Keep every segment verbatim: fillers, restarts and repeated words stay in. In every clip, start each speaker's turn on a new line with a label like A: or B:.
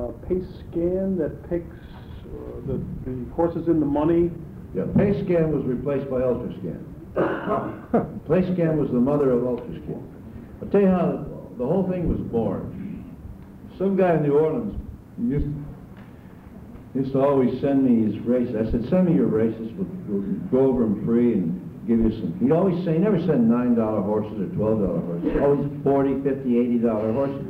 A: uh, pace scan that picks uh, the, the horses in the money?
B: Yeah, PayScan was replaced by UltraScan. PayScan was the mother of UltraScan. I'll tell you how the whole thing was born. Some guy in New Orleans used, used to always send me his races. I said, send me your races, we'll, we'll go over them free and give you some. He'd always say, he never send nine dollar horses or twelve dollar horses, always forty, fifty, eighty dollar horses.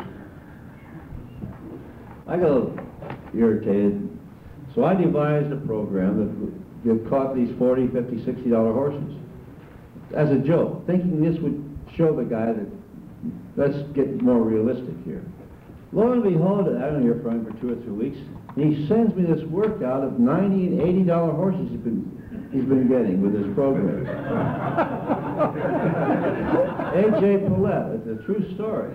B: I got a little irritated, so I devised a program that you caught these forty, fifty, sixty dollar horses as a joke, thinking this would show the guy that let's get more realistic here. Lo and behold, I don't hear from him for two or three weeks, and he sends me this workout of ninety and eighty dollar horses he's been he's been getting with his program. A J Paulette, it's a true story.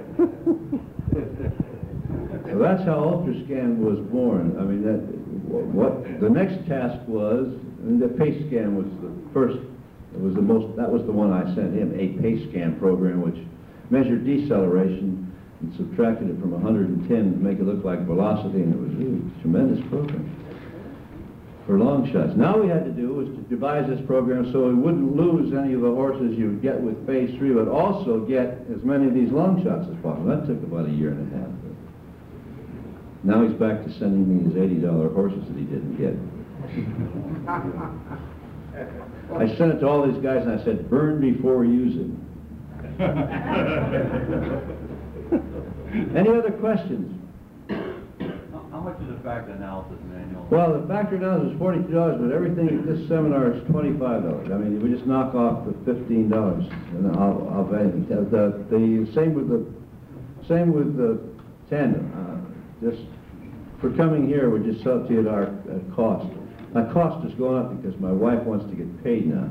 B: So that's how UltraScan was born. I mean, that what the next task was, and the PayScan was the first. It was the most. That was the one I sent him, a PayScan program, which measured deceleration and subtracted it from one hundred ten to make it look like velocity, and it was really a tremendous program for long shots. Now we had to do was to devise this program so we wouldn't lose any of the horses you would get with phase three, but also get as many of these long shots as possible. That took about a year and a half. Now he's back to sending me his eighty dollar horses that he didn't get. I sent it to all these guys and I said, burn before using. Any other questions?
C: How much is the factor analysis manual?
B: Well, the factor analysis is forty-two dollars, but everything at this seminar is twenty-five dollars. I mean, we just knock off the fifteen dollars, and I'll, I'll value the, the, the same with the same with the tandem. Uh, just for coming here, we just sell it to you at our at cost. My cost is going up because my wife wants to get paid now.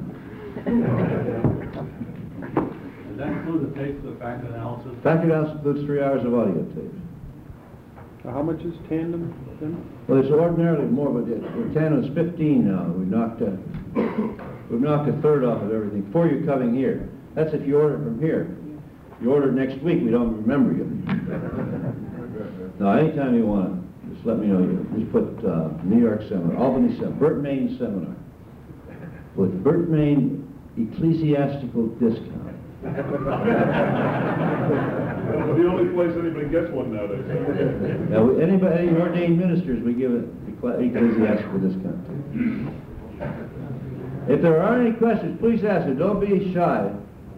C: Does that include the tapes of the factor analysis?
B: Factor analysis includes three hours of audio tapes.
A: So how much is tandem then?
B: Well, it's ordinarily more, but it, tandem is fifteen now. We knocked a, we've knocked a third off of everything before you're coming here. That's if you order from here. You order next week, we don't remember you. Now, anytime you want it, just let me know. You just put uh, New York Seminar, Albany Seminar, Burt Main Seminar, with Burt Main Ecclesiastical Discount.
D: Well, the only place anybody gets one nowadays.
B: Now, anybody, any ordained ministers, we give it ecclesiastical discount to. If there are any questions, please ask them. Don't be shy.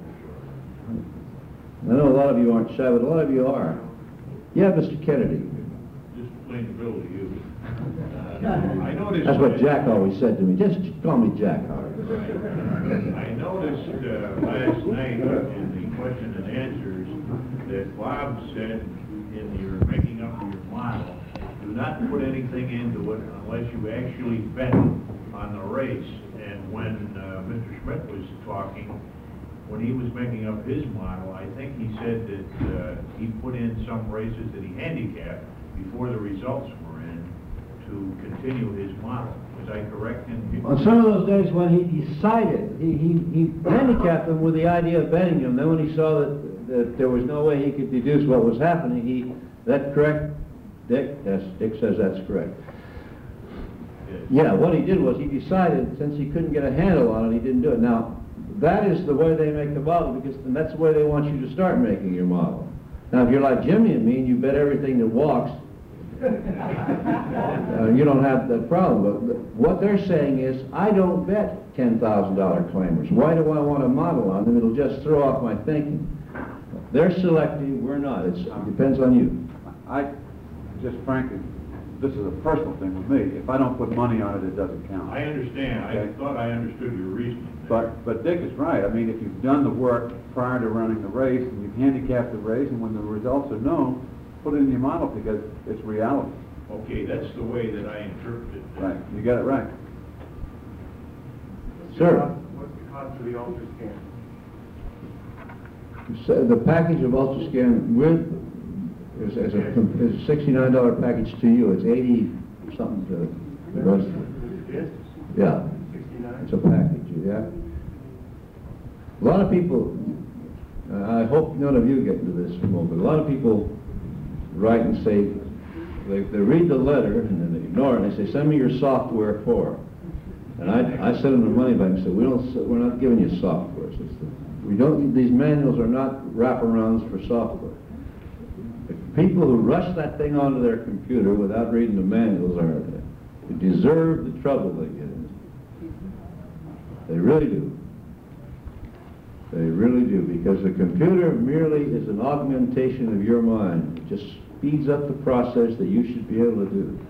B: I know a lot of you aren't shy, but a lot of you are. Yeah, Mister Kennedy.
D: Just plain the bill to you. Uh, I noticed.
B: That's what Jack always said to me. Just call me Jack, Howard.
D: I noticed uh, last night in the question and answers that Bob said in your making up your model, do not put anything into it unless you actually bet on the race. And when uh, Mister Schmidt was talking, when he was making up his model, I think he said that uh, he put in some races that he handicapped before the results were in to continue his model. Was I correct in?
B: On some of those days when he decided, he, he, he handicapped them with the idea of betting them. Then when he saw that, that there was no way he could deduce what was happening, he, that correct, Dick? Yes, Dick says that's correct.
D: Yes.
B: Yeah, what he did was he decided, since he couldn't get a handle on it, he didn't do it. Now, that is the way they make the model, because and that's the way they want you to start making your model. Now, if you're like Jimmy and me and you bet everything that walks, uh, you don't have that problem. But what they're saying is, I don't bet ten thousand dollar claimers. Why do I want a model on them? It'll just throw off my thinking. They're selecting, we're not. It's, it depends on you.
E: I, just frankly, this is a personal thing with me. If I don't put money on it, it doesn't count.
D: I understand.
E: Okay.
D: I thought I understood your reasoning there.
E: But, but Dick is right. I mean, if you've done the work prior to running the race, and you've handicapped the race, and when the results are known, put it in your model because it's reality.
D: Okay, that's the way that I interpreted it.
E: Right. You got it right.
B: Sir.
F: What's the cost of the UltraScan?
B: So the package of UltraScan with is, is a is a sixty-nine dollar package to you. It's eighty something to the rest of it. Yeah, it's a package. Yeah. A lot of people. Uh, I hope none of you get into this moment. A lot of people write and say, they, they read the letter and then they ignore it and they say, send me your software for. And I, I send them the money back and say, we don't, s- we're not giving you software. So it's the, we don't, these manuals are not wraparounds for software. The people who rush that thing onto their computer without reading the manuals are, they deserve the trouble they get in. They really do. They really do, because the computer merely is an augmentation of your mind. It just speeds up the process that you should be able to do.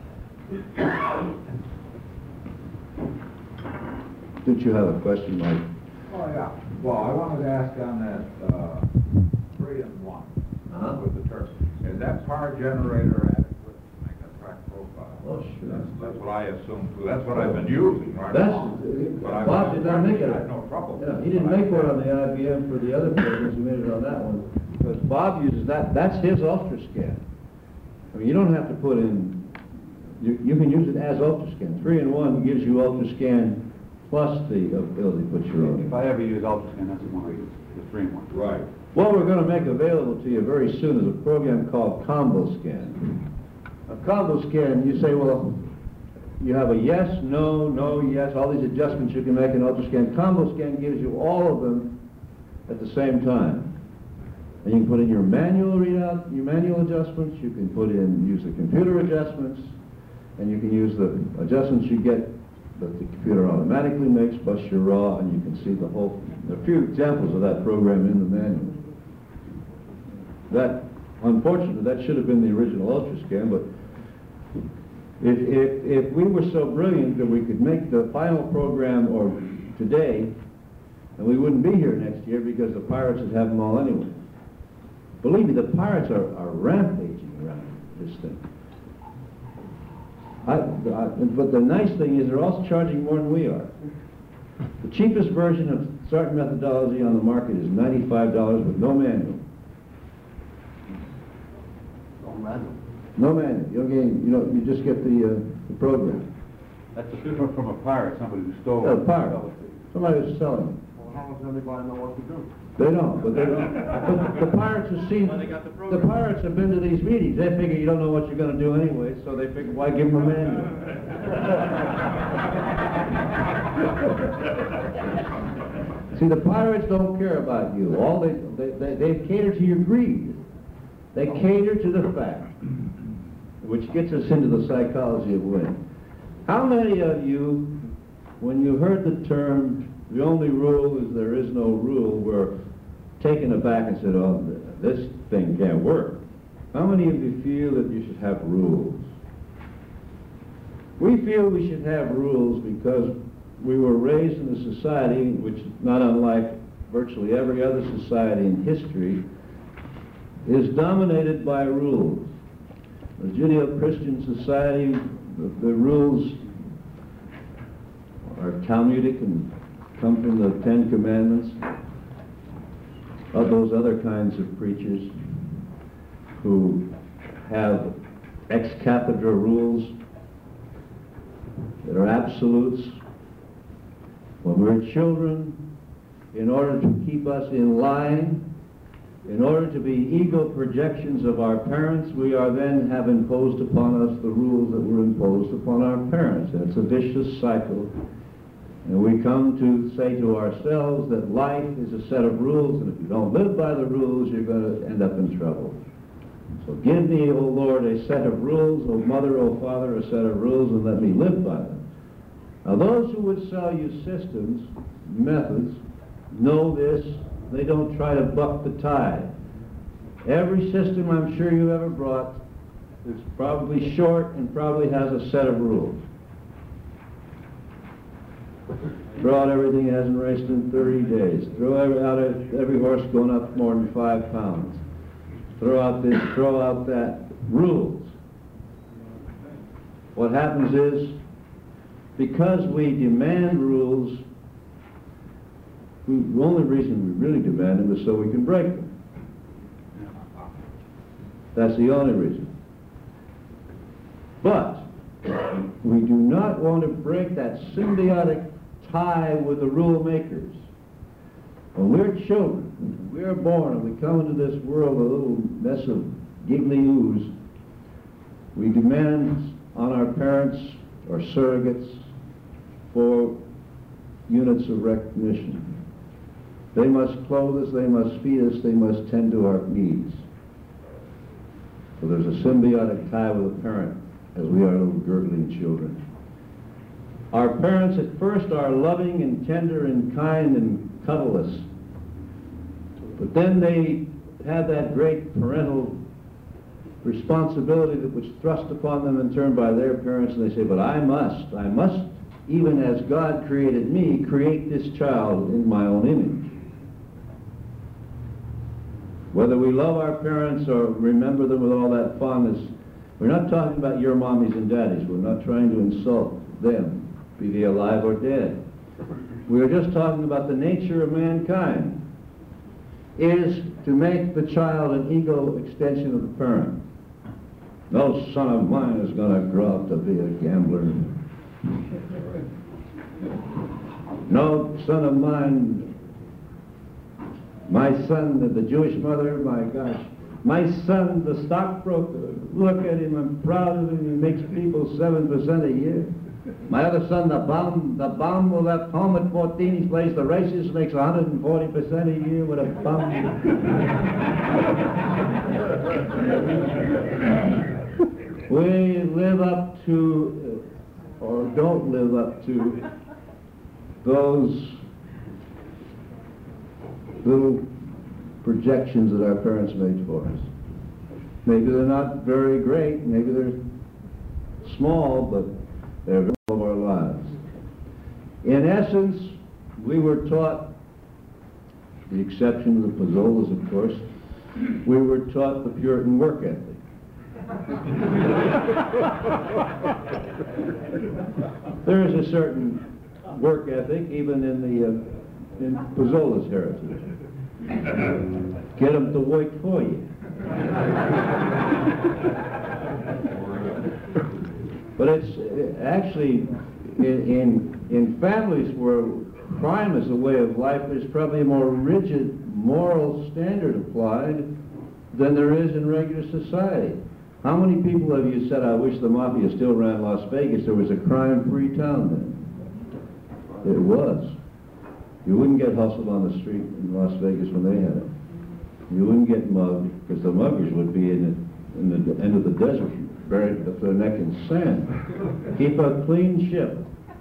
B: Did you have a question, Mike?
G: Oh, yeah. Well, I wanted to ask on that, uh, three and one
B: Uh-huh.
G: with the turkey. Is that power generator adequate to make a track profile?
B: Oh, sure.
G: That's, that's what I assumed, too. That's what I've been using right
B: That's,
G: now. But I
B: Bob did not make it.
G: I had no trouble.
B: Yeah, he didn't make one on the I B M for the other programs, he made it on that one. Because Bob uses that, that's his UltraScan. I mean, you don't have to put in, you, you can use it as UltraScan. Three in one gives you UltraScan plus the ability to put your own.
E: If I ever use UltraScan, that's the one I use, the three in one.
G: Right.
B: What we're going to make available to you very soon is a program called Combo Scan. A Combo Scan, you say, well, you have a yes, no, no, yes, all these adjustments you can make in UltraScan. Combo Scan gives you all of them at the same time. And you can put in your manual readout, your manual adjustments, you can put in, use the computer adjustments, and you can use the adjustments you get that the computer automatically makes, plus your raw, and you can see the whole, a few examples of that program in the manual. That, unfortunately, that should have been the original UltraScan, but if, if, if we were so brilliant that we could make the final program or today, and we wouldn't be here next year because the pirates would have them all anyway. Believe me, the pirates are, are rampaging around this thing. I, I, but the nice thing is they're also charging more than we are. The cheapest version of certain methodology on the market is ninety-five dollars with no manual.
A: No matter.
B: No manual. You don't get, you know, you just get the, uh, the program.
E: That's different from a pirate, somebody who stole
B: A
E: it.
B: pirate. Somebody was selling it.
A: Well, how does anybody know what to do?
B: They don't, but they don't. But the pirates have seen,
C: Well, they got the
B: the
C: program.
B: pirates have been to these meetings. They figure you don't know what you're gonna do anyway, so they figure, why give them a manual? See, the pirates don't care about you. All they, they, they, they cater to your greed. They cater to the fact, which gets us into the psychology of winning. How many of you, when you heard the term, the only rule is there is no rule, were taken aback and said, oh, this thing can't work? How many of you feel that you should have rules? We feel we should have rules because we were raised in a society which, not unlike virtually every other society in history, is dominated by rules. The Judeo-Christian society, the, the rules are Talmudic and come from the Ten Commandments, of those other kinds of preachers who have ex cathedra rules that are absolutes. When we're children, in order to keep us in line, in order to be ego projections of our parents, we are then have imposed upon us the rules that were imposed upon our parents. And it's a vicious cycle. And we come to say to ourselves that life is a set of rules, and if you don't live by the rules, you're going to end up in trouble. So give me, O Lord, a set of rules, O Mother, O Father, a set of rules, and let me live by them. Now those who would sell you systems, methods, know this. They don't try to buck the tide. Every system I'm sure you ever brought is probably short and probably has a set of rules. Throw out everything that hasn't raced in thirty days. Throw every, out every horse going up more than five pounds. Throw out this, throw out that. Rules. What happens is, because we demand rules, we, the only reason we really demand them is so we can break them. That's the only reason. But we do not want to break that symbiotic tie with the rule makers. When we're children, when we're born and we come into this world a little mess of giggly ooze, We demand on our parents or surrogates for units of recognition. They must clothe us, they must feed us, they must tend to our needs. So there's a symbiotic tie with a parent as we are little gurgling children. Our parents at first are loving and tender and kind and cuddle us. But then they have that great parental responsibility that was thrust upon them in turn by their parents, and they say, but I must, I must, even as God created me, create this child in my own image. Whether we love our parents or remember them with all that fondness, we're not talking about your mommies and daddies. We're not trying to insult them, be they alive or dead. We are just talking about the nature of mankind is to make the child an ego extension of the parent. No son of mine is going to grow up to be a gambler. No son of mine, my son, the, the Jewish mother, my gosh, my son, the stockbroker, look at him, I'm proud of him, he makes people seven percent a year. My other son, the bum, the bum who left home at fourteen, he plays the races, makes one hundred forty percent a year with a bum. We live up to, or don't live up to, those little projections that our parents made for us. Maybe they're not very great, maybe they're small, but they're very of our lives. In essence, we were taught, the exception of the Pizzolas, of course, we were taught the Puritan work ethic. There is a certain work ethic even in the uh, in Pizzola's heritage. Get them to work for you. But it's uh, actually in, in in families where crime is a way of life, there's probably a more rigid moral standard applied than there is in regular society. How many people have you said, I wish the mafia still ran Las Vegas? There was a crime-free town then. It was. You wouldn't get hustled on the street in Las Vegas when they had it. You wouldn't get mugged, because the muggers would be in the, in the end of the desert, buried up to their neck in sand. Keep a clean ship.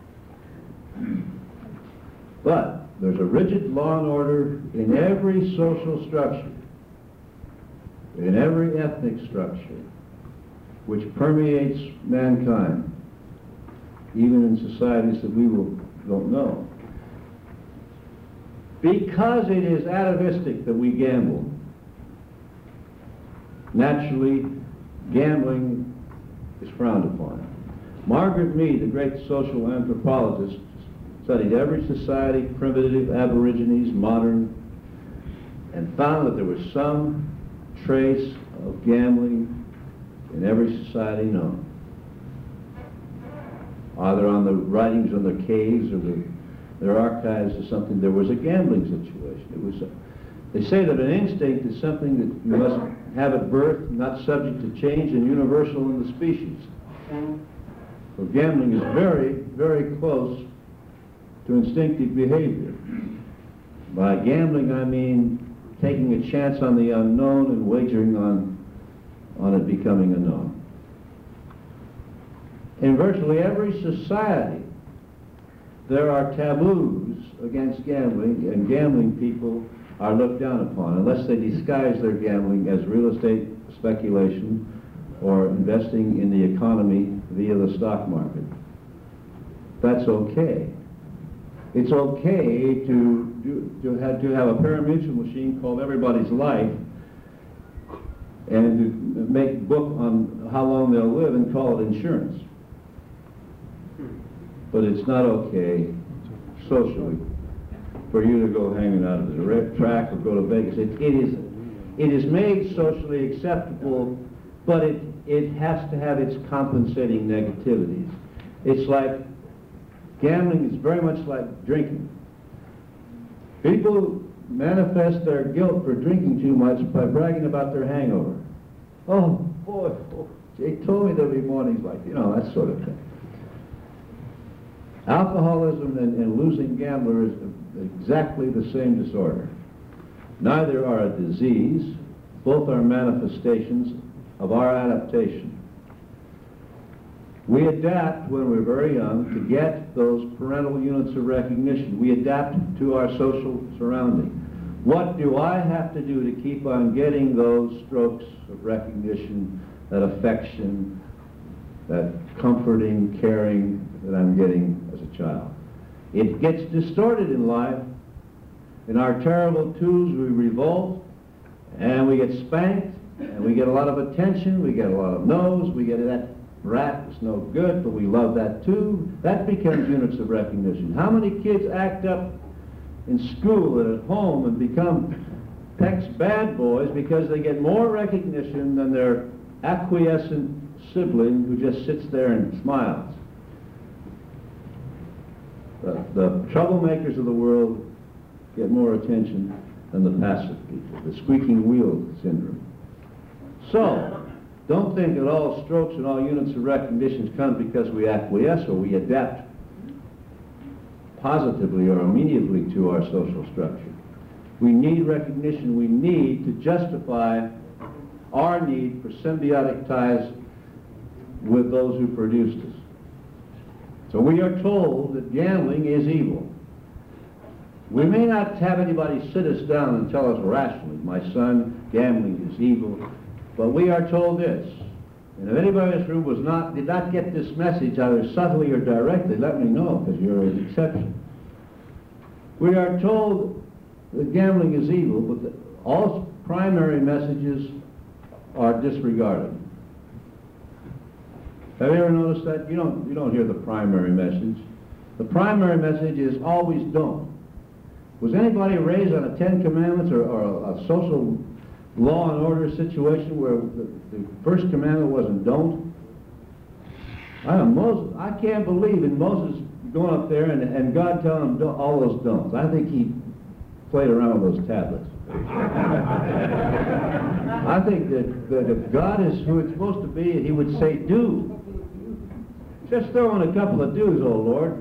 B: But there's a rigid law and order in every social structure, in every ethnic structure, which permeates mankind, even in societies that we will, don't know. Because it is atavistic that we gamble, naturally, gambling is frowned upon. Margaret Mead, the great social anthropologist, studied every society, primitive, aborigines, modern, and found that there was some trace of gambling in every society known. Either on the writings on the caves or the, their archives or something, there was a gambling situation. It was a, they say that an instinct is something that you must have at birth, not subject to change, and universal in the species. So gambling is very, very close to instinctive behavior. By gambling, I mean taking a chance on the unknown and wagering on, on it becoming a known. In virtually every society, there are taboos against gambling, and gambling people are looked down upon unless they disguise their gambling as real estate speculation or investing in the economy via the stock market. That's okay. It's okay to, do, to, have, to have a parimutuel machine called Everybody's Life and to make book on how long they'll live and call it insurance. But it's not okay socially for you to go hanging out at the track or go to Vegas. It, it, is, it is made socially acceptable, but it, it has to have its compensating negativities. It's like gambling is very much like drinking. People manifest their guilt for drinking too much by bragging about their hangover. Oh, boy, oh, They told me there'll be mornings like, you know, that sort of thing. Alcoholism and, and losing gambler is exactly the same disorder. Neither are a disease, both are manifestations of our adaptation. We adapt when we're very young to get those parental units of recognition. We adapt to our social surrounding. What do I have to do to keep on getting those strokes of recognition, that affection, that comforting, caring that I'm getting as a child? It gets distorted in life. In our terrible twos, we revolt, and we get spanked, and we get a lot of attention, we get a lot of no's, we get that rat is no good, but we love that too. That becomes units of recognition. How many kids act up in school and at home and become Peck's bad boys because they get more recognition than their acquiescent sibling who just sits there and smiles? The, the troublemakers of the world get more attention than the passive people, the squeaking wheel syndrome. So, don't think that all strokes and all units of recognition come because we acquiesce or we adapt positively or immediately to our social structure. We need recognition. We need to justify our need for symbiotic ties with those who produced us. So we are told that gambling is evil. We may not have anybody sit us down and tell us rationally, my son, gambling is evil, but we are told this. And if anybody in this room was not, did not get this message either subtly or directly, let me know, because you're an exception. We are told that gambling is evil, but that all primary messages are disregarded. Have you ever noticed that? You don't, you don't hear the primary message. The primary message is always don't. Was anybody raised on a Ten Commandments or, or a, a social law and order situation where the, the first commandment wasn't don't? I know Moses, I can't believe in Moses going up there and, and God telling him don't, all those don'ts. I think he played around with those tablets. I think that, that if God is who it's supposed to be, he would say do. Just throw in a couple of do's, oh Lord.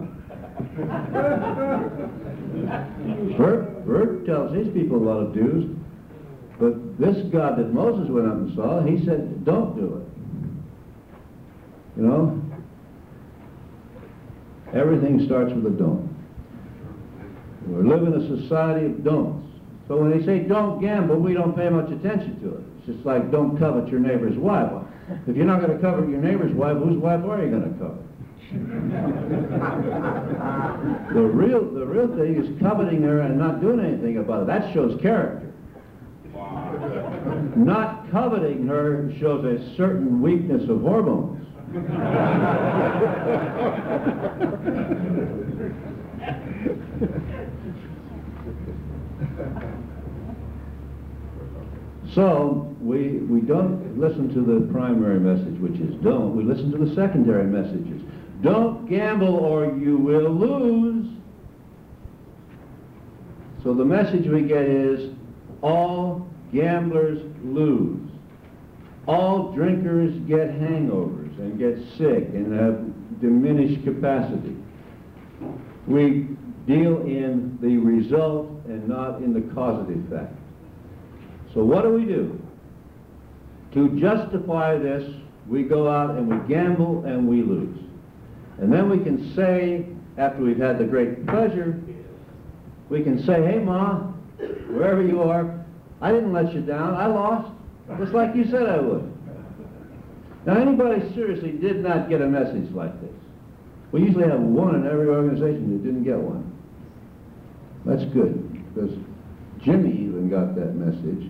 B: Bert, Bert tells his people a lot of do's, but this God that Moses went up and saw, he said, don't do it. You know? Everything starts with a don't. We live in a society of don'ts. So when they say don't gamble, we don't pay much attention to it. It's just like don't covet your neighbor's wife. Well, if you're not going to covet your neighbor's wife, whose wife are you going to covet? the real, the real thing is coveting her and not doing anything about it. That shows character. Not coveting her shows a certain weakness of hormones. So, we, we don't listen to the primary message, which is don't. We listen to the secondary messages. Don't gamble or you will lose. So the message we get is all gamblers lose. All drinkers get hangovers and get sick and have diminished capacity. We deal in the result and not in the causative fact. So what do we do? To justify this, we go out and we gamble and we lose. And then we can say, after we've had the great pleasure, we can say, hey Ma, wherever you are, I didn't let you down, I lost, just like you said I would. Now anybody seriously did not get a message like this? We usually have one in every organization that didn't get one. That's good, because Jimmy even got that message.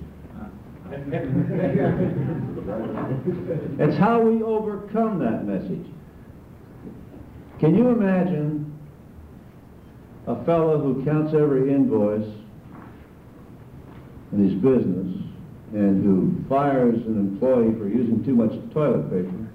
B: It's how we overcome that message. Can you imagine a fellow who counts every invoice in his business and who fires an employee for using too much toilet paper,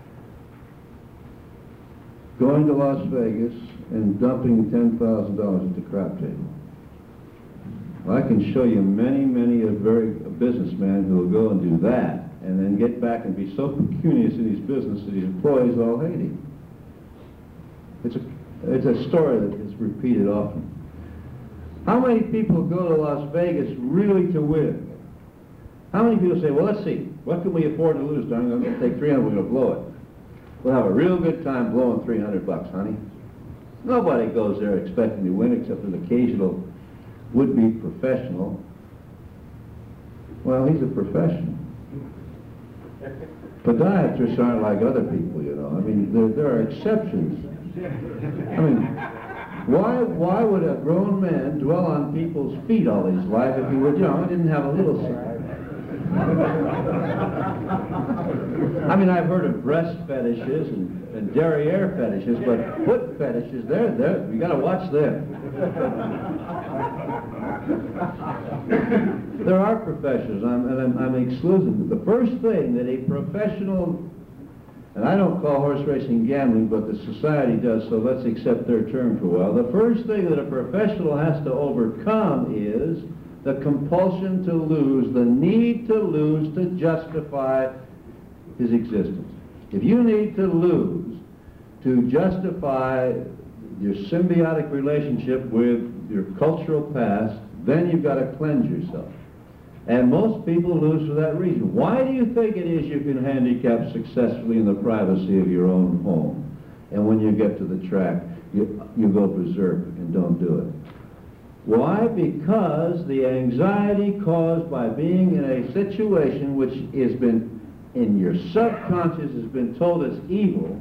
B: going to Las Vegas and dumping ten thousand dollars at the crap table? Well, I can show you many, many a very a businessman who will go and do that and then get back and be so pecunious in his business that his employees all hate him. It's a, it's a story that is repeated often. How many people go to Las Vegas really to win? How many people say, well, let's see, what can we afford to lose, darling? I'm going to take three hundred, we're going to blow it. We'll have a real good time blowing three hundred bucks, honey. Nobody goes there expecting to win except an occasional would-be professional. Well, he's a professional. Podiatrists aren't like other people, you know. I mean, there, there are exceptions. I mean, why, why would a grown man dwell on people's feet all his life if he were young and didn't have a little I mean, I've heard of breast fetishes and, and derriere fetishes, but foot fetishes, they're, they're, you gotta watch them. There are professionals, I'm, and I'm, I'm excluding them. The first thing that a professional, and I don't call horse racing gambling, but the society does, so let's accept their term for a while. The first thing that a professional has to overcome is the compulsion to lose, the need to lose to justify his existence. If you need to lose to justify your symbiotic relationship with your cultural past, then you've got to cleanse yourself. And most people lose for that reason. Why do you think it is you can handicap successfully in the privacy of your own home? And when you get to the track, you, you go berserk and don't do it. Why? Because the anxiety caused by being in a situation which has been, in your subconscious, has been told as evil,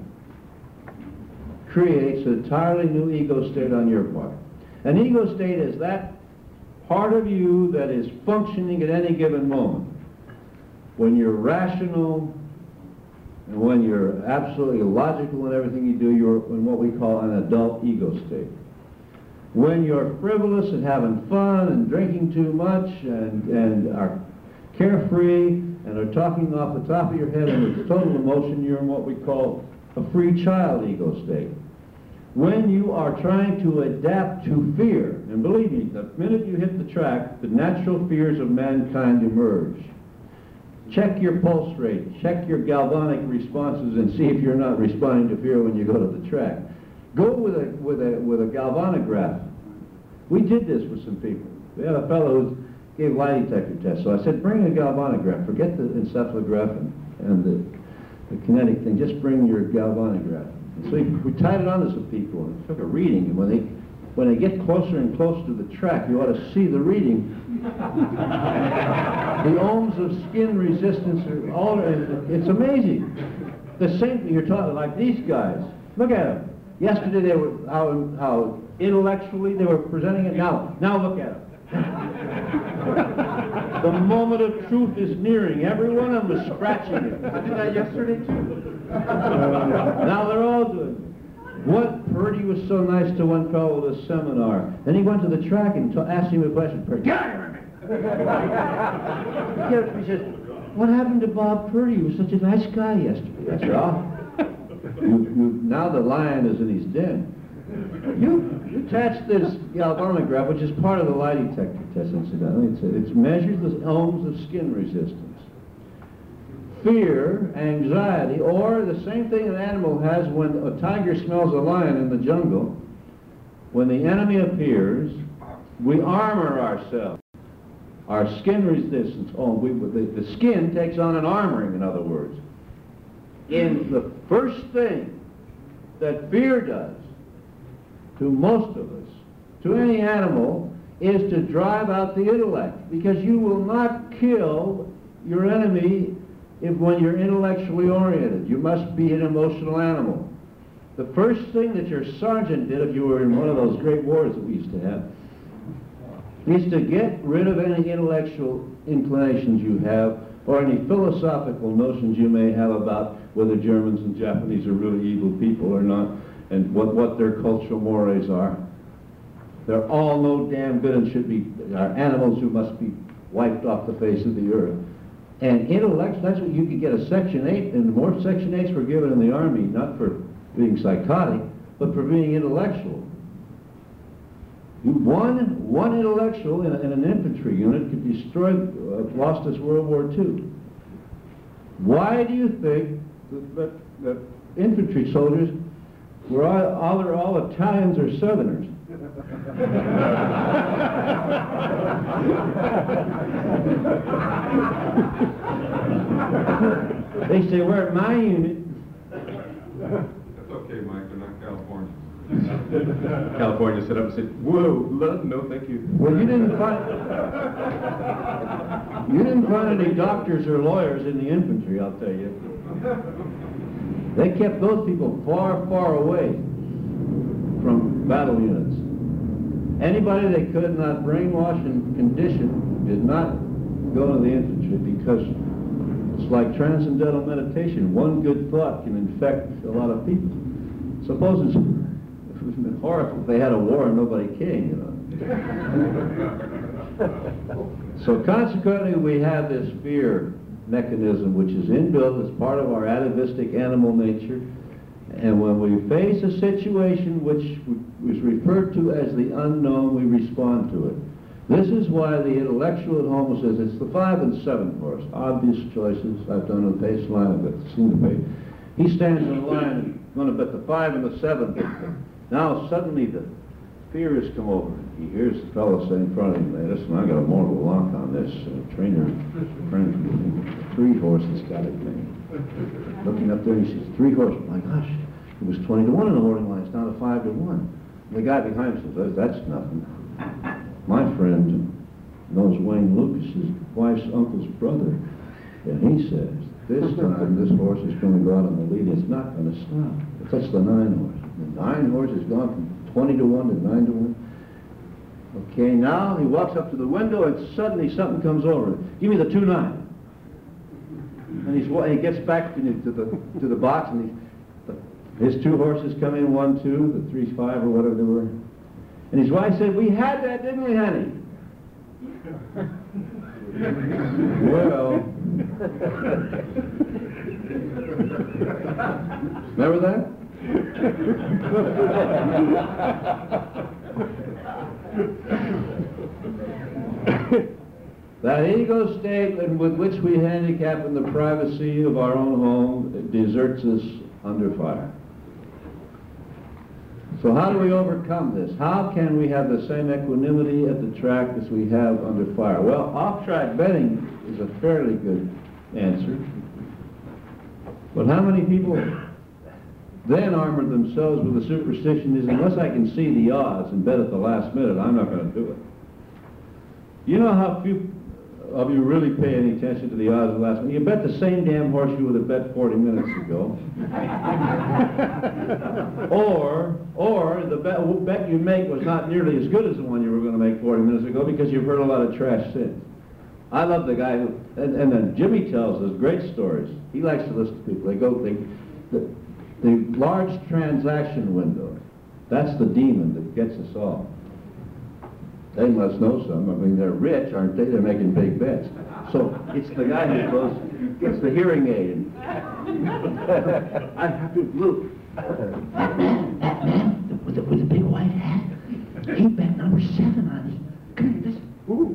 B: creates an entirely new ego state on your part. An ego state is that part of you that is functioning at any given moment. When you're rational and when you're absolutely logical in everything you do, you're in what we call an adult ego state. When you're frivolous and having fun and drinking too much and, and are carefree and are talking off the top of your head and with total emotion, you're in what we call a free child ego state. When you are trying to adapt to fear, and believe me, the minute you hit the track, the natural fears of mankind emerge. Check your pulse rate, check your galvanic responses, and see if you're not responding to fear when you go to the track. Go with a, with a, with a galvanograph. We did this with some people. We had a fellow who gave lie detector tests. So I said, bring a galvanograph. Forget the encephalograph and, and the, the kinetic thing. Just bring your galvanograph. And so we, we tied it onto some people and took a reading. And when they, when they get closer and closer to the track, you ought to see the reading. The ohms of skin resistance are all, it's amazing. The same thing you're talking, like these guys. Look at them. Yesterday they were, how, how intellectually they were presenting it. Now, now look at them. The moment of truth is nearing. Every one of them was scratching it. I did that yesterday too. Now they're all doing it. What, Purdy was so nice to one fellow at a seminar. Then he went to the track and asked him a question. Purdy, get out of here! He said, what happened to Bob Purdy? He was such a nice guy yesterday. I said, oh. You, you, now the lion is in his den. You, you attach this galvanograph, which is part of the lie detector test, incidentally. It's, it measures the ohms of skin resistance. Fear, anxiety, or the same thing an animal has when a tiger smells a lion in the jungle. When the enemy appears, we armor ourselves. Our skin resistance, oh, we, the, the skin takes on an armoring, in other words. In the first thing that fear does to most of us, to any animal, is to drive out the intellect, because you will not kill your enemy if when you're intellectually oriented. You must be an emotional animal. The first thing that your sergeant did, if you were in one of those great wars that we used to have, is to get rid of any intellectual inclinations you have or any philosophical notions you may have about whether Germans and Japanese are really evil people or not, and what, what their cultural mores are. They're all no damn good and should be, are animals who must be wiped off the face of the earth. And intellect, that's what you could get a Section eight, and more Section eights were given in the Army, not for being psychotic, but for being intellectual. You, one, one intellectual in, a, in an infantry unit could destroy, uh, lost us World War Two. Why do you think that, that, that infantry soldiers were all, all, they're all Italians or Southerners? They say, we're at my unit.
H: That's okay, Mike, they're not California.
F: California stood up and said, whoa, love, no thank you.
B: Well, you didn't find, you didn't find any doctors or lawyers in the infantry, I'll tell you. They kept those people far, far away from battle units. Anybody they could not brainwash and condition did not go to the infantry, because it's like transcendental meditation. One good thought can infect a lot of people. Suppose it's, it would have been horrible if they had a war and nobody came, you know. So consequently, we have this fear mechanism which is inbuilt as part of our atavistic animal nature. And when we face a situation which was referred to as the unknown, we respond to it. This is why the intellectual at home says it's the five and seven horse. Obvious choices. I've done the pace line, I've seen the pace. He stands in line, going to bet the five and the seven. Now suddenly the fear has come over. He hears the fellow say in front of him, listen, I got a moral lock on this. Uh, trainer, friend, three horses got it, man. Looking up there, he sees three horses. My gosh, it was twenty to one in the holding line. It's now to five to one. And the guy behind him says, that's nothing. My friend knows Wayne Lucas, his wife's uncle's brother. And he says, this time this horse is going to go out on the lead. It's not going to stop. That's the nine horse. The nine horse has gone from twenty to one to nine to one. Okay, now he walks up to the window and suddenly something comes over. Give me the two nine. And he's, he gets back to the, to the, to the box, and he, the, his two horses come in, one, two, the three, five, or whatever they were. And his wife said, we had that, didn't we, honey? Well, remember that? That ego state in with which we handicap in the privacy of our own home deserts us under fire. So how do we overcome this? How can we have the same equanimity at the track as we have under fire? Well, off-track betting is a fairly good answer. But how many people then armor themselves with the superstition is, unless I can see the odds and bet at the last minute, I'm not going to do it. You know how few of you really pay any attention to the odds at the last minute? You bet the same damn horse you would have bet forty minutes ago. or, or the bet, bet you make was not nearly as good as the one you were going to make forty minutes ago because you've heard a lot of trash since. I love the guy who, and, and then Jimmy tells us great stories. He likes to listen to people. They go, they, the, the large transaction window, that's the demon that gets us all. They must know some. I mean, they're rich, aren't they? They're making big bets. So it's the guy who goes, gets the hearing aid. I have to look. That man with the, with the big white hat, he bet number seven on it. Come here, listen. Ooh.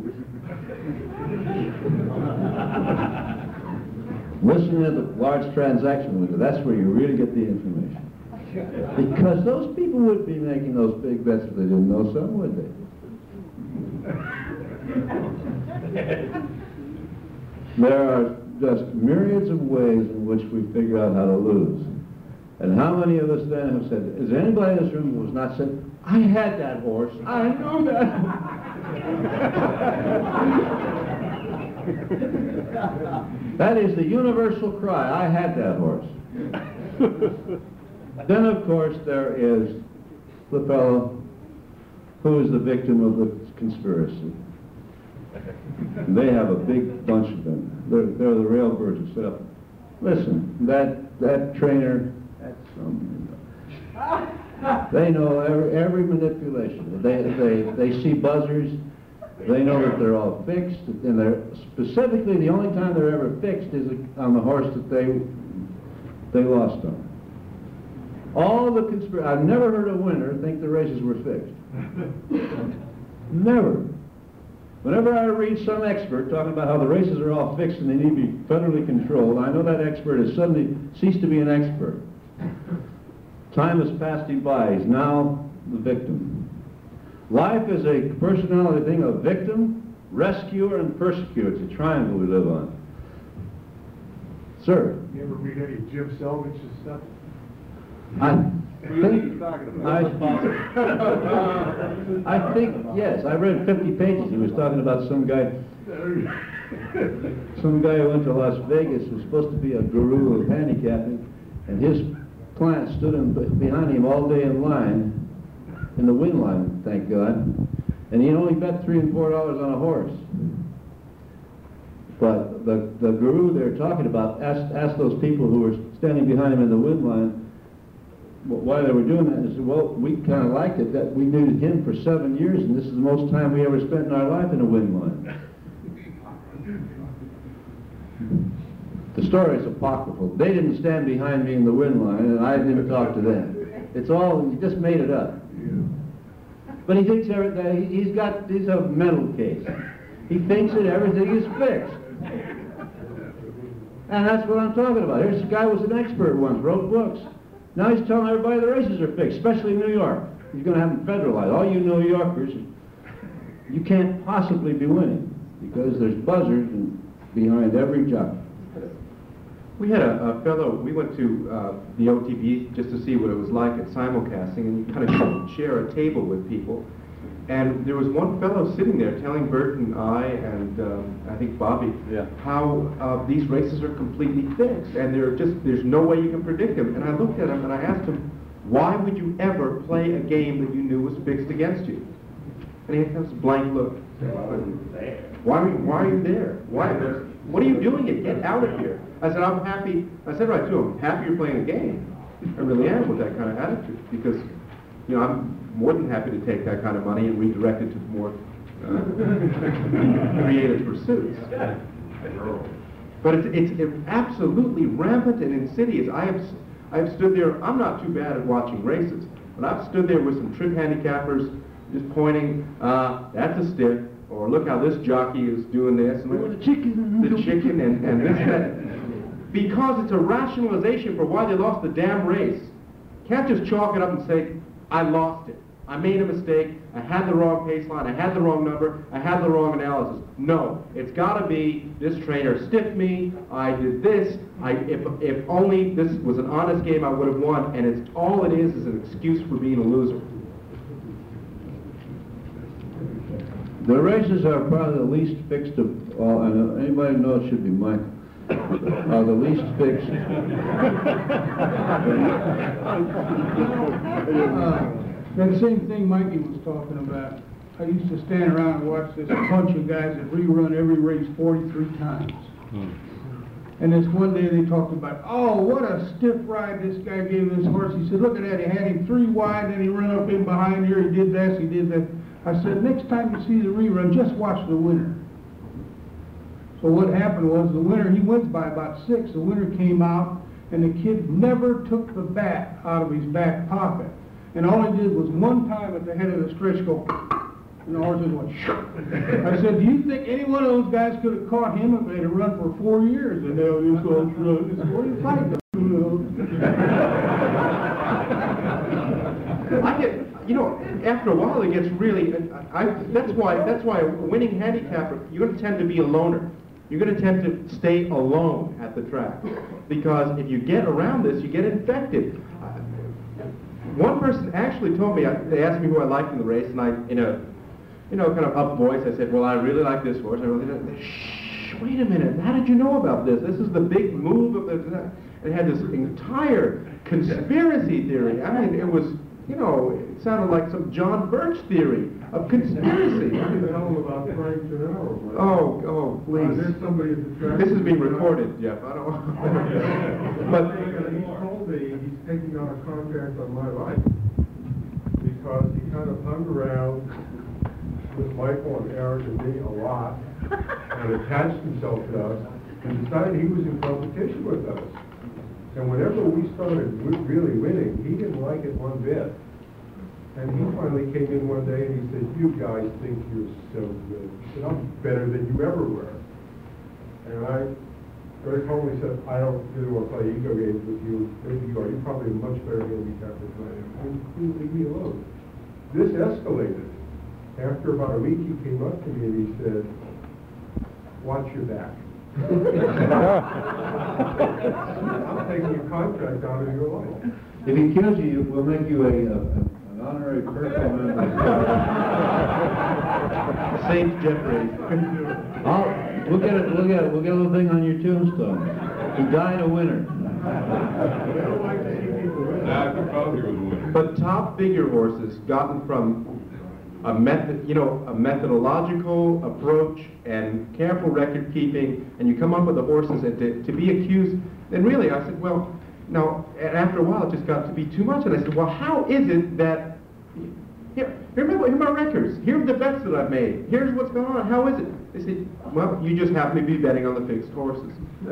B: Listen to the large transaction window. That's where you really get the information. Because those people would be making those big bets if they didn't know some, would they? There are just myriads of ways in which we figure out how to lose. And how many of us then have said, is there anybody in this room who has not said, I had that horse, I knew that. That is the universal cry, I had that horse. Then of course there is the fellow who is the victim of the conspiracy. And they have a big bunch of them. They're, they're the railbirds who set up. Listen, that that trainer, that's some. They know every, every manipulation. They they they see buzzers. They know that they're all fixed, and they're specifically the only time they're ever fixed is on the horse that they they lost on. All the conspiracy. I've never heard a winner think the races were fixed. Never. Whenever I read some expert talking about how the races are all fixed and they need to be federally controlled, I know that expert has suddenly ceased to be an expert. Time has passed him by. He's now the victim. Life is a personality thing of victim, rescuer, and persecutor. It's a triangle we live on. Sir?
I: You ever read any Jim Selvich's stuff?
B: I
E: Who are you talking about?
B: I, I think, yes, I read fifty pages. He was talking about some guy, some guy who went to Las Vegas who was supposed to be a guru of handicapping, and his client stood in, behind him all day in line, in the win line, thank God, and he only bet three and four dollars on a horse. But the, the guru they're talking about asked, asked those people who were standing behind him in the win line why they were doing that, and they said, well, we kind of liked it, that we knew him for seven years, and this is the most time we ever spent in our life in a win line. The story is apocryphal. They didn't stand behind me in the win line, and I didn't even talk to them. It's all, he just made it up. But he thinks everything, he's got, he's a mental case. He thinks that everything is fixed. And that's what I'm talking about. Here's this guy who was an expert once, wrote books. Now he's telling everybody the races are fixed, especially in New York. He's going to have them federalized. All you New Yorkers, you can't possibly be winning because there's buzzers behind every jockey.
F: We had a, a fellow, we went to uh, the O T B just to see what it was like at simulcasting, and you kind of share a table with people. And there was one fellow sitting there telling Bert and I and um, I think Bobby
E: Yeah.
F: how uh, these races are completely fixed and they're just, there's no way you can predict them. And I looked at him and I asked him, why would you ever play a game that you knew was fixed against you? And he had this blank look. Why are you, why are you there? Why? What are you doing it? Get out of here. I said, I'm happy. I said right to him, I'm happy you're playing a game. I really am with that kind of attitude because, you know, I'm more than happy to take that kind of money and redirect it to more uh, creative pursuits. But it's, it's it's absolutely rampant and insidious. I have I have stood there. I'm not too bad at watching races, but I've stood there with some trip handicappers just pointing, uh, that's a stick, or look how this jockey is doing this, and look at the chicken, the chicken, and and this and that. Because it's a rationalization for why they lost the damn race. Can't just chalk it up and say, I lost it. I made a mistake, I had the wrong pace line, I had the wrong number, I had the wrong analysis. No, it's got to be, this trainer stiffed me, I did this, I, if, if only this was an honest game I would have won, and it's all it is is an excuse for being a loser.
B: The races are probably the least fixed of all, and anybody knows it should be Michael, are the least fixed.
I: That same thing Mikey was talking about. I used to stand around and watch this bunch of guys that rerun every race forty-three times. Hmm. And this one day they talked about, oh, what a stiff ride this guy gave this horse. He said, look at that, he had him three wide, and he ran up in behind here, he did this, he did that. I said, next time you see the rerun, just watch the winner. So what happened was the winner, he wins by about six, the winner came out, and the kid never took the bat out of his back pocket. And all he did was one time at the head of the stretch go, and the horse just went, shoo. I said, do you think any one of those guys could have caught him if they had run for four years? And they'll just go, what are you fighting?
F: I get, you know, after a while it gets really, I, I, that's why, that's why a winning handicapper, you're going to tend to be a loner. You're going to tend to stay alone at the track. Because if you get around this, you get infected. One person actually told me, they asked me who I liked in the race, and I, in a, you know, kind of up voice, I said, well, I really like this horse. I really like, shh, wait a minute, how did you know about this? This is the big move of the, it had this entire conspiracy theory. I mean, it was, you know, it sounded like some John Birch theory of conspiracy.
I: I didn't tell him about Frank Janelle.
F: Oh, oh, please.
I: There's somebody at the track.
F: This is being recorded, Jeff. I don't But
I: he told me he's taking on a contract on my life because he kind of hung around with Michael and Eric and me a lot and attached himself to us and decided he was in competition with us. And whenever we started really winning, he didn't like it one bit.
H: And he finally came in one day and he said, "You guys think you're so good. He said, I'm better than you ever were." And I very calmly said, "I don't really want to play ego games with you. Maybe you are. You're probably a much better handicapper than I am. And please leave me alone." This escalated. After about a week, he came up to me and he said, "Watch your back." I'm taking your contract out of your life.
B: If he kills you, we'll make you a, a, an honorary personal member.
F: Saint Jeffrey.
B: I'll, we'll get it, we'll get it, we'll get a little thing on your tombstone. He died a winner.
H: I don't like to see people win. Nah, because he was a winner.
F: But top figure horses gotten from a method, you know, a methodological approach and careful record keeping, and you come up with the horses and to, to be accused, and really I said, well, no, and after a while it just got to be too much, and I said, well, how is it that, here, here, are my, here are my records, here are the bets that I've made, here's what's going on, how is it? They said, well, you just happen to be betting on the fixed horses.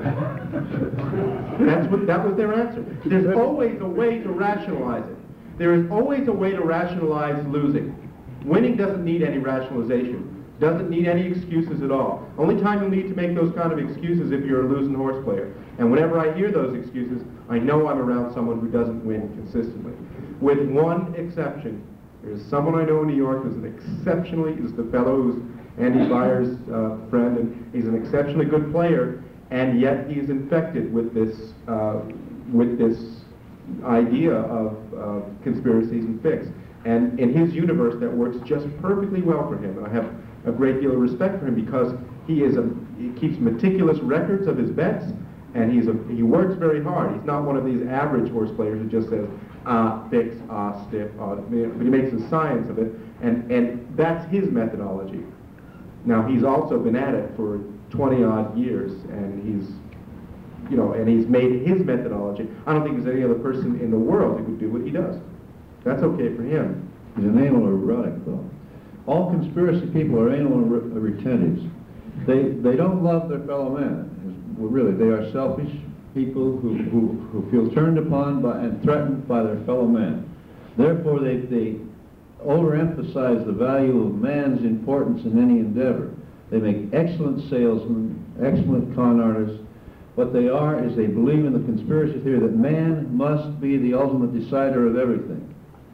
F: That's what, that was their answer. There's always a way to rationalize it. There is always a way to rationalize losing. Winning doesn't need any rationalization, doesn't need any excuses at all. Only time you'll need to make those kind of excuses if you're a losing horse player. And whenever I hear those excuses, I know I'm around someone who doesn't win consistently. With one exception. There's someone I know in New York who's an exceptionally, is the fellow who's Andy Byers' uh, friend, and he's an exceptionally good player, and yet he is infected with this, uh, with this idea of uh, conspiracies and fix. And in his universe, that works just perfectly well for him. And I have a great deal of respect for him because he is a, he keeps meticulous records of his bets, and he's a, he works very hard. He's not one of these average horse players who just says, ah, fix, ah, stiff, ah, but he makes a science of it, and, and that's his methodology. Now, he's also been at it for twenty odd years, and he's, you know, and he's made his methodology. I don't think there's any other person in the world who would do what he does. That's okay for him.
B: He's an anal erotic, though. All conspiracy people are anal retentives. They they don't love their fellow man. Well, really, they are selfish people who, who, who feel turned upon by and threatened by their fellow man. Therefore, they, they overemphasize the value of man's importance in any endeavor. They make excellent salesmen, excellent con artists. What they are is they believe in the conspiracy theory that man must be the ultimate decider of everything.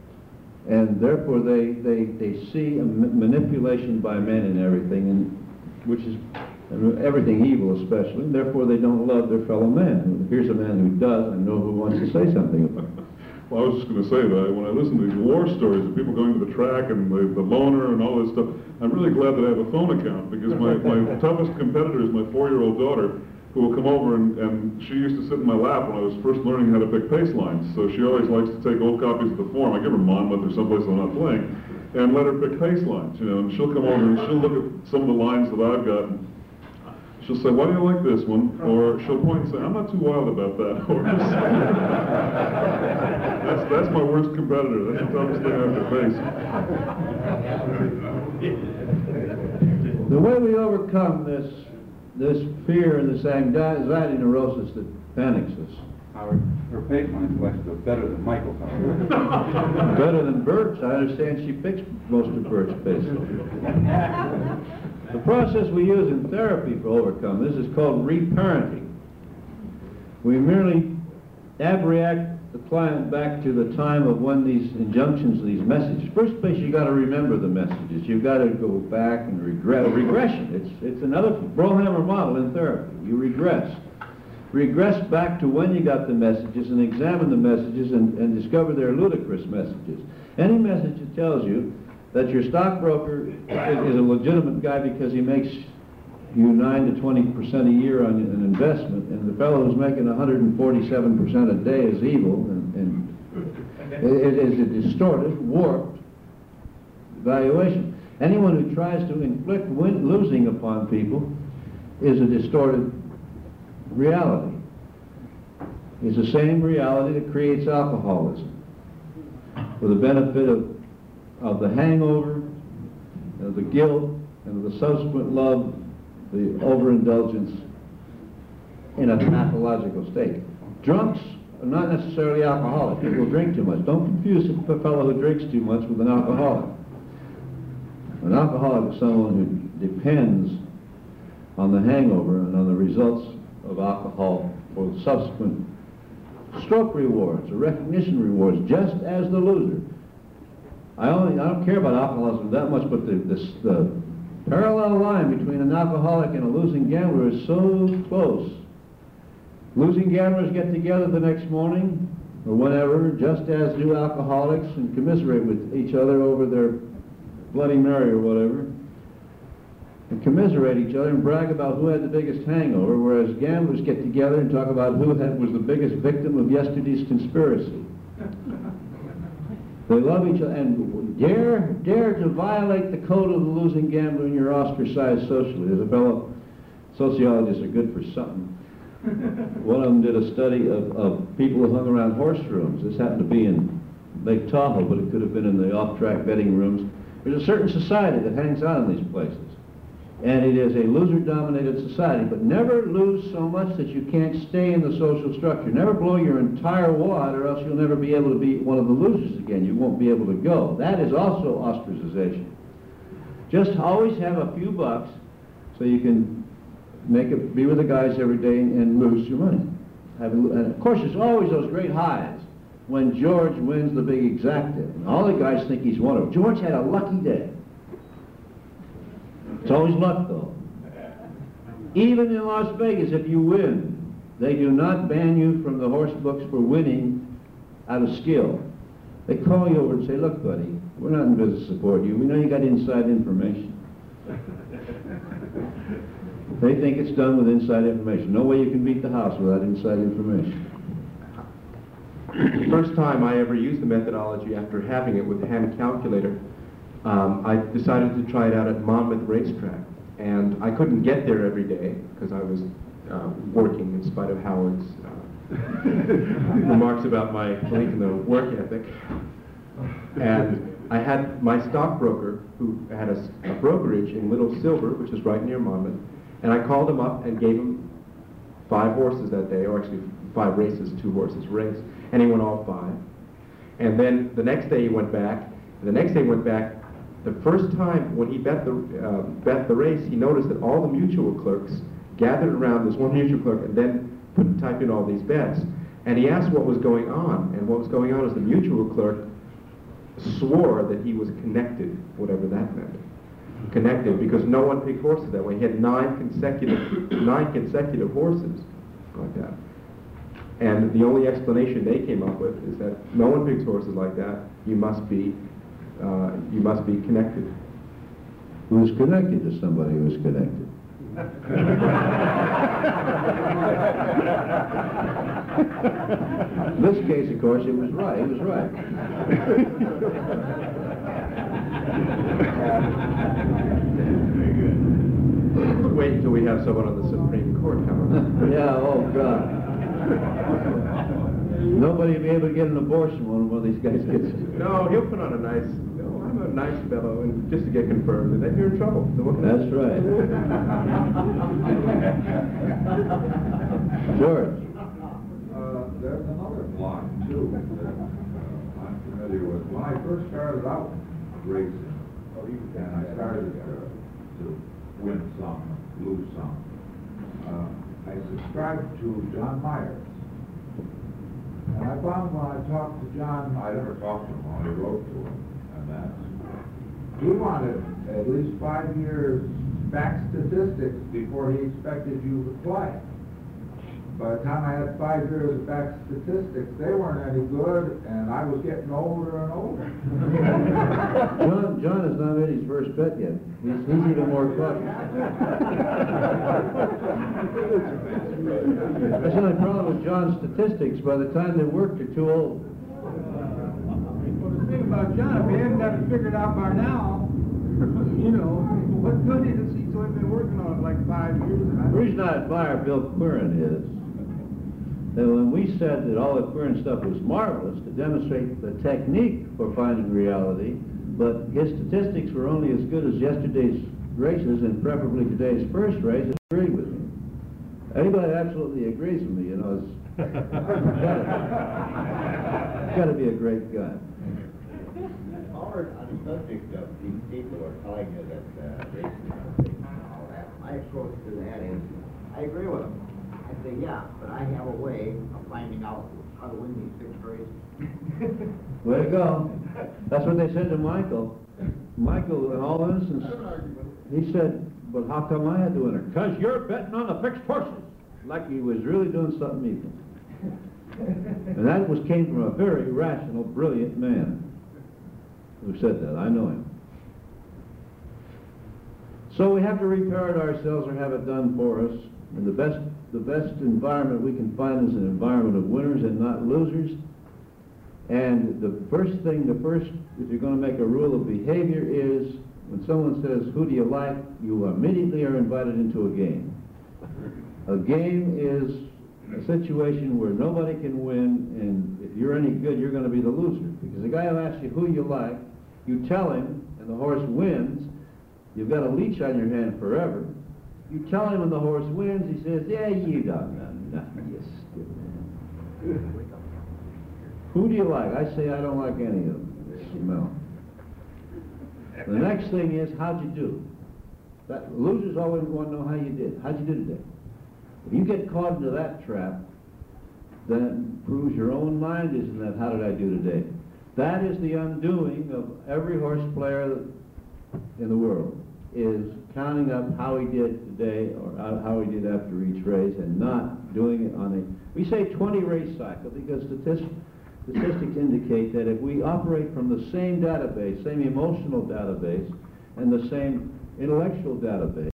B: And therefore they, they, they see a manipulation by men in everything, and, which is everything evil especially, and therefore they don't love their fellow man. Here's a man who does, and know who wants to say something about it.
J: Well, I was just going to say that when I listen to these war stories of people going to the track and the, the loner and all this stuff, I'm really glad that I have a phone account, because my, my toughest competitor is my four-year-old daughter, who will come over, and, and she used to sit in my lap when I was first learning how to pick pace lines. So she always likes to take old copies of the form. I give her Monmouth or someplace I'm not playing, and let her pick pace lines, you know, and she'll come over and she'll look at some of the lines that I've got, and she'll say, "Why do you like this one?" Or she'll point and say, "I'm not too wild about that horse." that's, that's my worst competitor. That's the toughest thing I have to face.
B: The way we overcome this this fear and this anxiety neurosis that panics us.
E: Howard, her pace line selections are better than Michael's.
B: Better than Bert's. I understand she picks most of Bert's paces. The process we use in therapy for overcome this is called reparenting. We merely abreact the client back to the time of when these injunctions, these messages. First place, you got to remember the messages. You've got to go back and regress. Regression. It's it's another Brohammer model in therapy. You regress. Regress back to when you got the messages and examine the messages and, and discover they're ludicrous messages. Any message that tells you that your stockbroker is, is a legitimate guy because he makes you nine to twenty percent a year on an investment, and the fellow who's making one hundred forty-seven percent a day is evil, and, and it is a distorted, warped valuation. Anyone who tries to inflict win losing upon people is a distorted reality. It's the same reality that creates alcoholism, for the benefit of, of the hangover, of the guilt, and of the subsequent love, the overindulgence in a pathological state. Drunks are not necessarily alcoholic. People drink too much. Don't confuse a fellow who drinks too much with an alcoholic. An alcoholic is someone who depends on the hangover and on the results of alcohol for subsequent stroke rewards or recognition rewards, just as the loser. I only I don't care about alcoholism that much, but the, this, the parallel line between an alcoholic and a losing gambler is so close. Losing gamblers get together the next morning or whenever, just as do alcoholics, and commiserate with each other over their Bloody Mary or whatever, and commiserate each other and brag about who had the biggest hangover, whereas gamblers get together and talk about who had, was the biggest victim of yesterday's conspiracy. They love each other and dare, dare to violate the code of the losing gambler, and you're ostracized socially. There's a fellow, sociologists are good for something. One of them did a study of, of people who hung around horse rooms. This happened to be in Lake Tahoe, but it could have been in the off-track betting rooms. There's a certain society that hangs out in these places. And it is a loser-dominated society, but never lose so much that you can't stay in the social structure. Never blow your entire wad, or else you'll never be able to be one of the losers again. You won't be able to go. That is also ostracization. Just always have a few bucks so you can make it, be with the guys every day and, and lose your money. Have, and of course, there's always those great highs when George wins the big exacta. And all the guys think he's won it. George had a lucky day. It's always luck, though. Even in Las Vegas, if you win, they do not ban you from the horse books for winning out of skill. They call you over and say, look, buddy, we're not in business to support you. We know you got inside information. They think it's done with inside information. No way you can beat the house without inside information.
F: The first time I ever used the methodology after having it with the hand calculator, Um, I decided to try it out at Monmouth Racetrack, and I couldn't get there every day because I was uh, working in spite of Howard's uh, remarks about my belief in the work ethic. And I had my stockbroker, who had a, a brokerage in Little Silver, which is right near Monmouth, and I called him up and gave him five horses that day, or actually five races, two horses race, and he won all five. And then the next day he went back, and the next day he went back. The first time when he bet the, uh, bet the race, he noticed that all the mutual clerks gathered around this one mutual clerk and then put, typed in all these bets. And he asked what was going on, and what was going on is the mutual clerk swore that he was connected, whatever that meant. Connected, because no one picked horses that way. He had nine consecutive, nine consecutive horses like that. And the only explanation they came up with is that no one picks horses like that. You must be Uh, you must be connected.
B: Who's connected to somebody who's connected? In this case, of course, it was right. It was right.
F: Very good. Wait until we have someone on the Supreme Court come on.
B: Yeah, oh, God. Nobody will be able to get an abortion when one of these guys gets it.
F: No, he'll put on a nice, no, I'm a nice fellow, and just to get confirmed, and then you're in trouble. So what can I
B: That's
F: do?
B: right. George.
G: Uh, there's another block too that uh, I'm familiar with. When I first started out racing, and I started to, to win some, lose some, uh, I subscribed to John Myers. And I found when I talked to John, I never talked to him, I only wrote to him, and that he wanted at least five years back statistics before he expected you to play. By the time I had five years of back statistics, they weren't any good, and I was getting older and older.
B: John, John has not made his first bet yet. He's, he's even more cautious. That's the only problem with John's statistics. By the time they work, they're too old.
I: Well, the thing about John, if he hadn't got it figured out by now, you know, what good is it? He's only been working on it like five years. And I
B: The reason I admire Bill Quirin is that when we said that all the Quirin stuff was marvelous to demonstrate the technique for finding reality, but his statistics were only as good as yesterday's races and preferably today's first race, I agreed with him. Anybody that absolutely agrees with me, you know, is, gotta, gotta be a great guy.
K: Howard, on the subject of these people who are telling you that uh, racing and all that, my approach to that is, I agree with them. I say, yeah, but I have a way of finding out how to win these fixed races.
B: Way to go. That's what they said to Michael. Michael, in all innocence, he said, but how come I had to win her? Because you're betting on the fixed horses. Like he was really doing something evil. And that was came from a very rational, brilliant man who said that. I know him. So we have to repair it ourselves or have it done for us. And the best, the best environment we can find is an environment of winners and not losers. And the first thing, the first, if you're going to make a rule of behavior is, when someone says, who do you like, you immediately are invited into a game. A game is a situation where nobody can win, and if you're any good, you're going to be the loser. Because the guy who asks you who you like, you tell him, and the horse wins, you've got a leash on your hand forever. You tell him and the horse wins, he says, yeah, you don't know nothing, you stupid. Who do you like? I say I don't like any of them. Smell. The next thing is, how'd you do? That, losers always want to know how you did. How'd you do today? If you get caught into that trap, then it proves your own mind isn't that, how did I do today? That is the undoing of every horse player in the world, is counting up how he did today or how he did after each race and not doing it on a, we say twenty race cycle because statistics, statistics indicate that if we operate from the same database, same emotional database, and the same intellectual database,